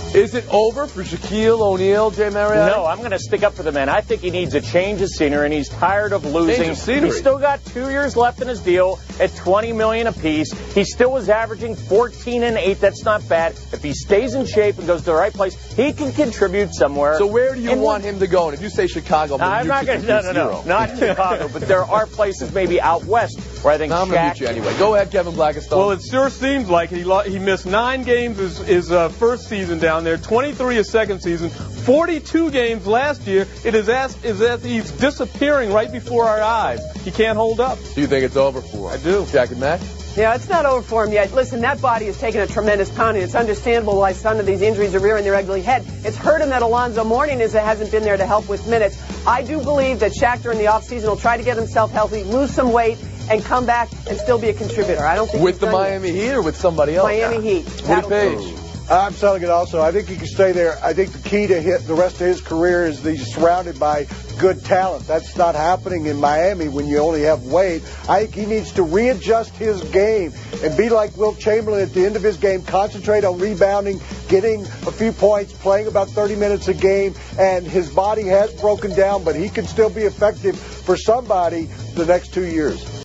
Is it over for Shaquille O'Neal, Jay Marriott? No, I'm going to stick up for the man. I think he needs a change of scenery, and he's tired of losing. Change of scenery. He's still got 2 years left in his deal at $20 million apiece. He still was averaging 14 and 8. That's not bad. If he stays in shape and goes to the right place, he can contribute somewhere. So where do you want him to go? And if you say Chicago, I'm not going to. No, not Chicago. But there are places maybe out west where I think I'm going to meet you anyway. Go ahead, Kevin Blackistone. Well, it sure seems like he missed 9 games his first season down there, 23 his second season, 42 games last year. It is as he's disappearing right before our eyes. He can't hold up. Do you think it's over for him? I do. Jack and Matt? Yeah, it's not over for him yet. Listen, that body has taken a tremendous pounding. It's understandable why some of these injuries are rearing their ugly head. It's hurt him that Alonzo Mourning hasn't been there to help with minutes. I do believe that Shaq during the offseason will try to get himself healthy, lose some weight, and come back and still be a contributor. I don't think with the Miami Heat or with somebody else? Miami Heat. Woody Page. I'm selling it also. I think he can stay there. I think the key to the rest of his career is that he's surrounded by good talent. That's not happening in Miami when you only have Wade. I think he needs to readjust his game and be like Wilt Chamberlain at the end of his game, concentrate on rebounding, getting a few points, playing about 30 minutes a game, and his body has broken down, but he can still be effective for somebody the next 2 years.